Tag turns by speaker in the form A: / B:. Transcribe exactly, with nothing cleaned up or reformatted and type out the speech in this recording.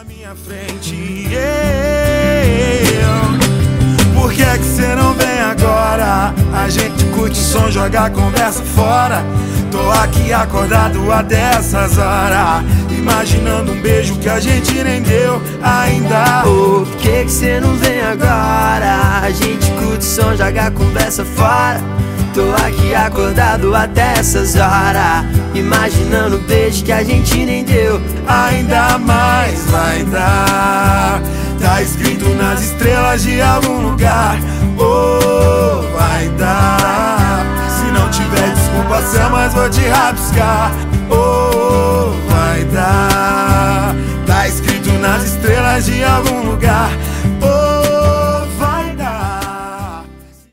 A: na minha frente, yeah. Por que é que cê não vem agora? A gente curte o som, joga a conversa fora. Tô aqui acordado até essas horas, imaginando um beijo que a gente nem deu ainda.
B: Por que que cê não vem agora? A gente curte o som, joga a conversa fora. Tô aqui acordado até essas horas, imaginando um beijo que a gente nem deu.
A: Ainda mais vai dar, tá escrito nas estrelas de algum lugar. Oh, vai dar. Se não tiver desculpa, céu, mas vou te rabiscar. Oh, vai dar, tá escrito nas estrelas de algum lugar.